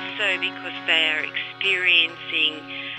also because they are experiencing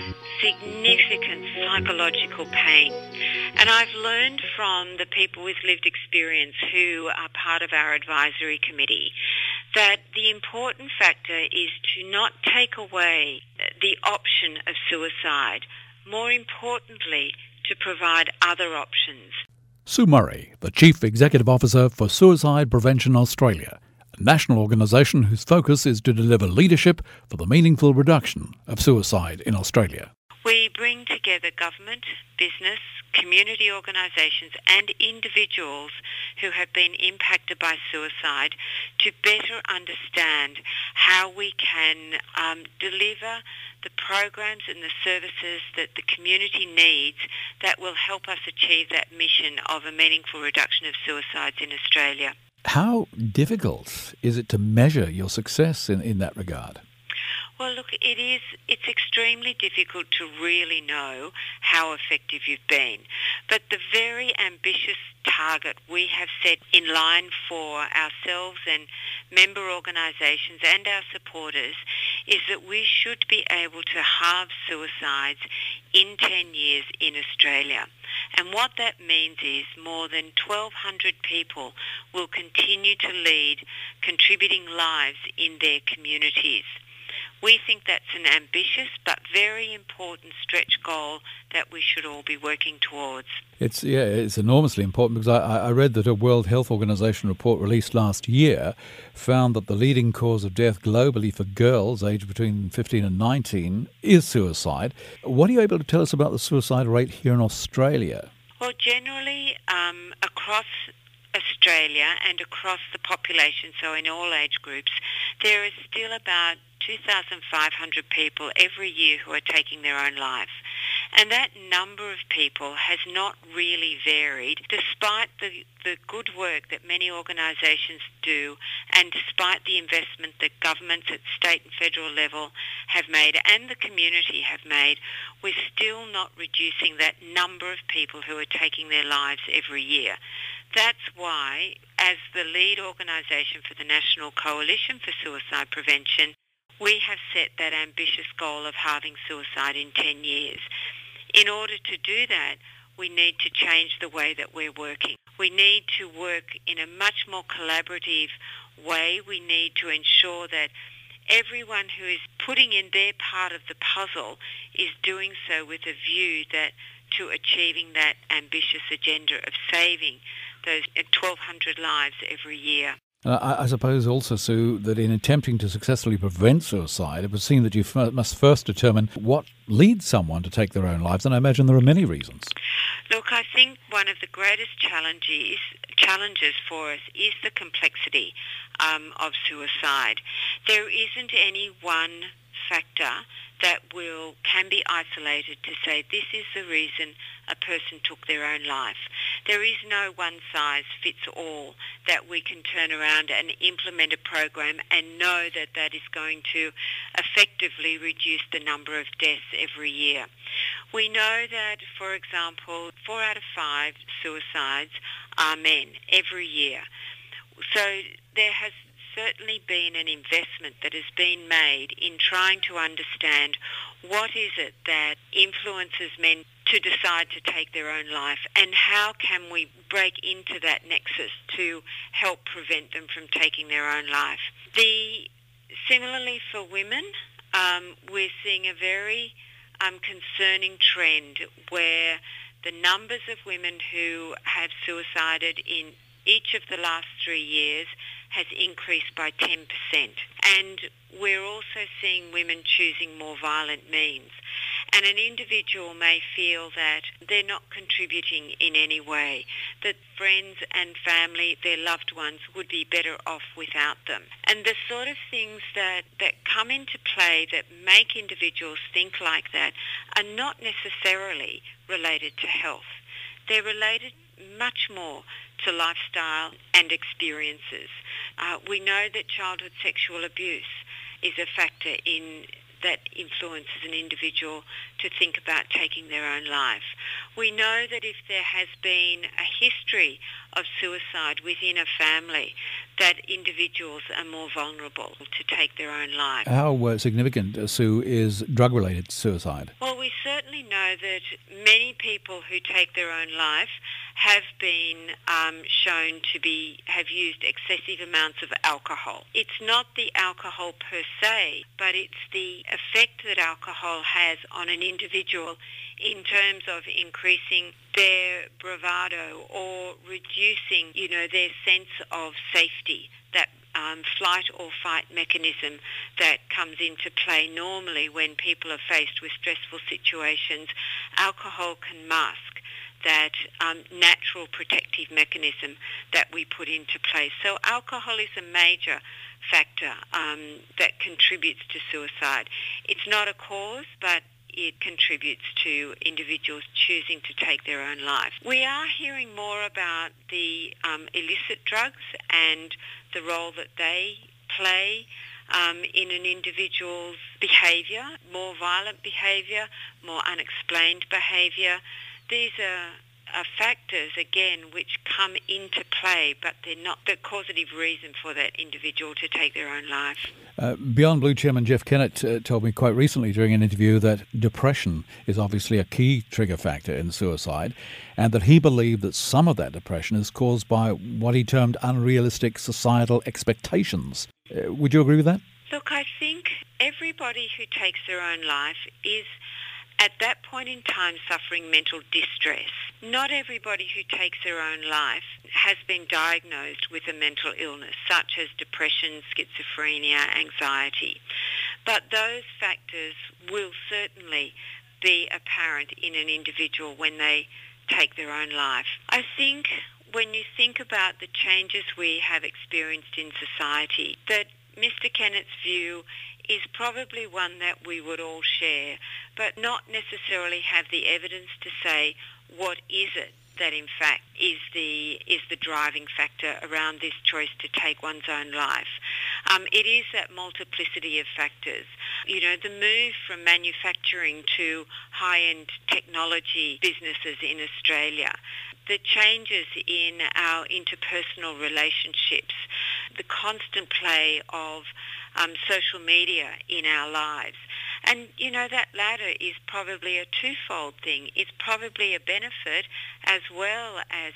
significant psychological pain. And I've learned from the people with lived experience who are part of our advisory committee that the important factor is to not take away the option of suicide. More importantly, to provide other options. Sue Murray, the Chief Executive Officer for Suicide Prevention Australia, a national organisation whose focus is to deliver leadership for the meaningful reduction of suicide in Australia. We bring together government, business, community organisations and individuals who have been impacted by suicide to better understand how we can deliver the programs and the services that the community needs that will help us achieve that mission of a meaningful reduction of suicides in Australia. How difficult is it to measure your success in that regard? Well, look, it's extremely difficult to really know how effective you've been. But the very ambitious target we have set in line for ourselves and member organisations and our supporters is that we should be able to halve suicides in 10 years in Australia. And what that means is more than 1,200 people will continue to lead contributing lives in their communities. We think that's an ambitious but very important stretch goal that we should all be working towards. It's enormously important because I read that a World Health Organization report released last year found that the leading cause of death globally for girls aged between 15 and 19 is suicide. What are you able to tell us about the suicide rate here in Australia? Well, generally across Australia and across the population, so in all age groups, there is still about 2,500 people every year who are taking their own life. And that number of people has not really varied despite the good work that many organisations do and despite the investment that governments at state and federal level have made and the community have made. We're still not reducing that number of people who are taking their lives every year. That's why, as the lead organisation for the National Coalition for Suicide Prevention, we have set that ambitious goal of halving suicide in 10 years. In order to do that, we need to change the way that we're working. We need to work in a much more collaborative way. We need to ensure that everyone who is putting in their part of the puzzle is doing so with a view that to achieving that ambitious agenda of saving those 1,200 lives every year. I suppose also, Sue, that in attempting to successfully prevent suicide, it would seem that you must first determine what leads someone to take their own lives, and I imagine there are many reasons. Look, I think one of the greatest challenges for us is the complexity of suicide. There isn't any one factor that can be isolated to say this is the reason a person took their own life. There is no one-size-fits-all that we can turn around and implement a program and know that that is going to effectively reduce the number of deaths every year. We know that, for example, 4 out of 5 suicides are men every year. So there has certainly been an investment that has been made in trying to understand what is it that influences men to decide to take their own life and how can we break into that nexus to help prevent them from taking their own life. Similarly for women, we're seeing a very concerning trend where the numbers of women who have suicided in each of the last 3 years has increased by 10%. And we're also seeing women choosing more violent means. And an individual may feel that they're not contributing in any way, that friends and family, their loved ones, would be better off without them. And the sort of things that come into play that make individuals think like that are not necessarily related to health. They're related much more to lifestyle and experiences. We know that childhood sexual abuse is a factor in that influences an individual to think about taking their own life. We know that if there has been a history of suicide within a family, that individuals are more vulnerable to take their own life. How significant, Sue, is drug-related suicide? Well, we certainly know that many people who take their own life have been shown to have used excessive amounts of alcohol. It's not the alcohol per se, but it's the effect that alcohol has on an individual in terms of increasing their bravado or reducing, their sense of safety, that flight or fight mechanism that comes into play normally when people are faced with stressful situations. Alcohol can mask that natural protective mechanism that we put into place. So alcohol is a major factor that contributes to suicide. It's not a cause, but it contributes to individuals choosing to take their own life. We are hearing more about the illicit drugs and the role that they play in an individual's behaviour, more violent behaviour, more unexplained behaviour. These are factors, again, which come into play, but they're not the causative reason for that individual to take their own life. Beyond Blue Chairman Jeff Kennett told me quite recently during an interview that depression is obviously a key trigger factor in suicide, and that he believed that some of that depression is caused by what he termed unrealistic societal expectations. Would you agree with that? Look, I think everybody who takes their own life is at that point in time suffering mental distress. Not everybody who takes their own life has been diagnosed with a mental illness such as depression, schizophrenia, anxiety. But those factors will certainly be apparent in an individual when they take their own life. I think when you think about the changes we have experienced in society, that Mr. Kennett's view is probably one that we would all share, but not necessarily have the evidence to say what is it that in fact is the driving factor around this choice to take one's own life. It is that multiplicity of factors. The move from manufacturing to high-end technology businesses in Australia, the changes in our interpersonal relationships, the constant play of social media in our lives. And, that latter is probably a twofold thing. It's probably a benefit as well as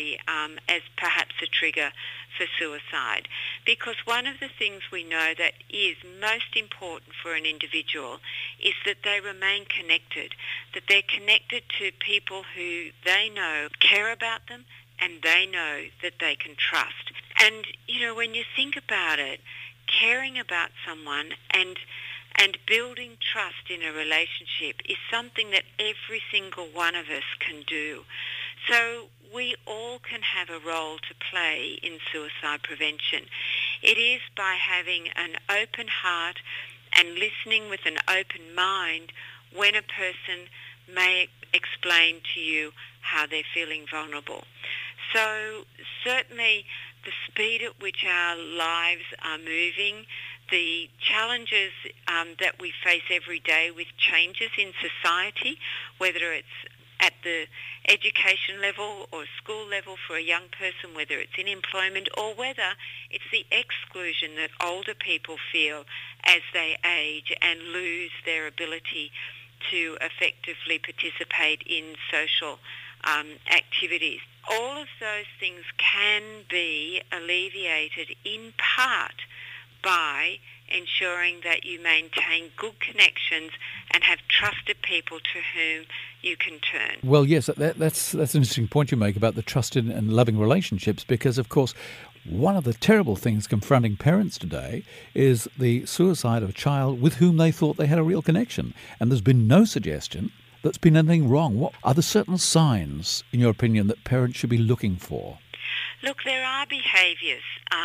as perhaps a trigger for suicide. Because one of the things we know that is most important for an individual is that they remain connected, that they're connected to people who they know care about them and they know that they can trust. And, when you think about it, caring about someone and building trust in a relationship is something that every single one of us can do. So we all can have a role to play in suicide prevention. It is by having an open heart and listening with an open mind when a person may explain to you how they're feeling vulnerable. So certainly the speed at which our lives are moving, the challenges that we face every day with changes in society, whether it's at the education level or school level for a young person, whether it's in employment or whether it's the exclusion that older people feel as they age and lose their ability to effectively participate in social activities. All of those things can be alleviated in part by ensuring that you maintain good connections and have trusted people to whom you can turn. Well, yes, that's an interesting point you make about the trusted and loving relationships, because, of course, one of the terrible things confronting parents today is the suicide of a child with whom they thought they had a real connection. And there's been no suggestion that's been anything wrong. What are the certain signs, in your opinion, that parents should be looking for? Look, there are behaviours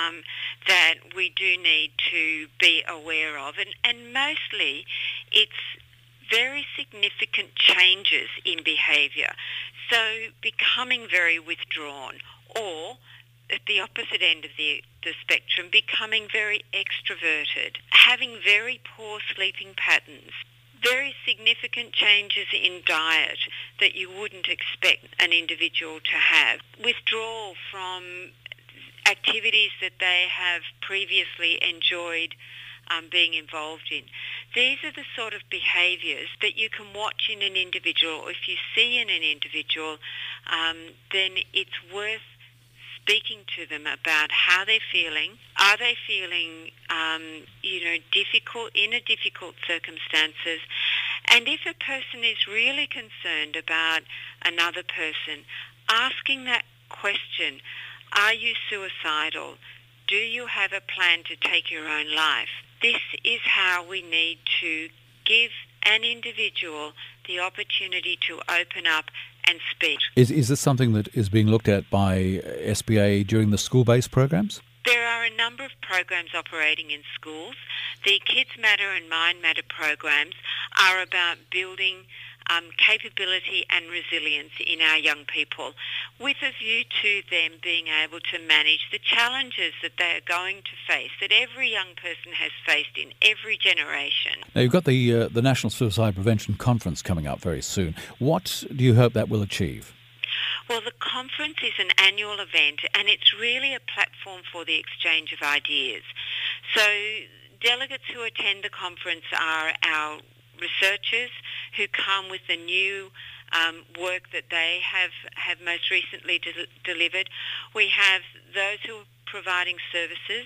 that we do need to be aware of, and mostly it's very significant changes in behaviour. So becoming very withdrawn or at the opposite end of the spectrum, becoming very extroverted, having very poor sleeping patterns, very significant changes in diet that you wouldn't expect an individual to have, withdrawal from activities that they have previously enjoyed being involved in. These are the sort of behaviours that you can watch in an individual, or if you see in an individual, then it's worth speaking to them about how they're feeling. Are they feeling, difficult circumstances? And if a person is really concerned about another person, asking that question, are you suicidal? Do you have a plan to take your own life? This is how we need to give an individual the opportunity to open up and speak. Is this something that is being looked at by SBA during the school-based programs? There are a number of programs operating in schools. The Kids Matter and Mind Matter programs are about building capability and resilience in our young people, with a view to them being able to manage the challenges that they are going to face, that every young person has faced in every generation. Now, you've got the National Suicide Prevention Conference coming up very soon. What do you hope that will achieve? Well, the conference is an annual event, and it's really a platform for the exchange of ideas. So delegates who attend the conference are our researchers who come with the new work that they have most recently delivered. We have those who are providing services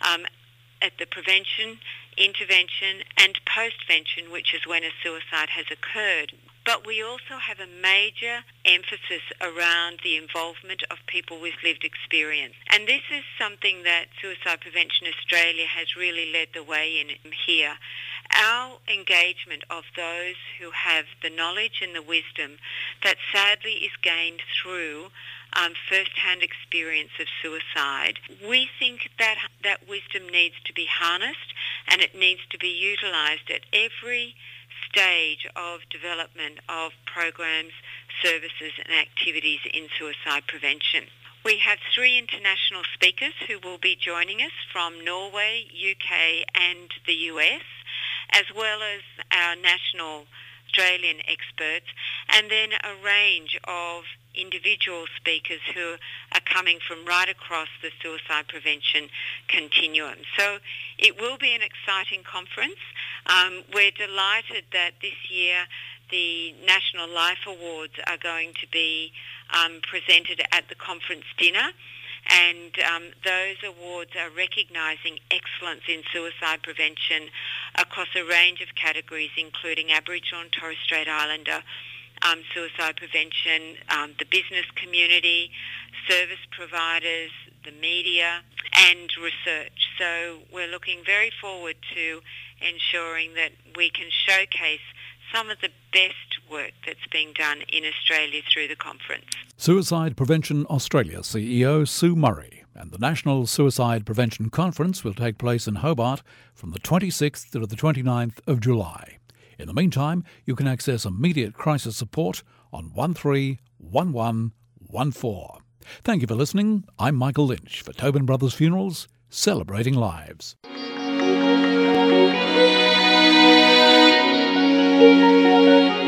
at the prevention, intervention and postvention, which is when a suicide has occurred. But we also have a major emphasis around the involvement of people with lived experience. And this is something that Suicide Prevention Australia has really led the way in here. Our engagement of those who have the knowledge and the wisdom that sadly is gained through first-hand experience of suicide, we think that that wisdom needs to be harnessed and it needs to be utilised at every stage of development of programs, services and activities in suicide prevention. We have 3 international speakers who will be joining us from Norway, UK and the US, as well as our national Australian experts, and then a range of individual speakers who are coming from right across the suicide prevention continuum. So it will be an exciting conference. We're delighted that this year the National Life Awards are going to be presented at the conference dinner. And those awards are recognising excellence in suicide prevention across a range of categories, including Aboriginal and Torres Strait Islander suicide prevention, the business community, service providers, the media, and research. So we're looking very forward to ensuring that we can showcase some of the best work that's being done in Australia through the conference. Suicide Prevention Australia CEO Sue Murray, and the National Suicide Prevention Conference will take place in Hobart from the 26th to the 29th of July. In the meantime, you can access immediate crisis support on 131114. Thank you for listening. I'm Michael Lynch for Tobin Brothers Funerals, celebrating lives. Thank you.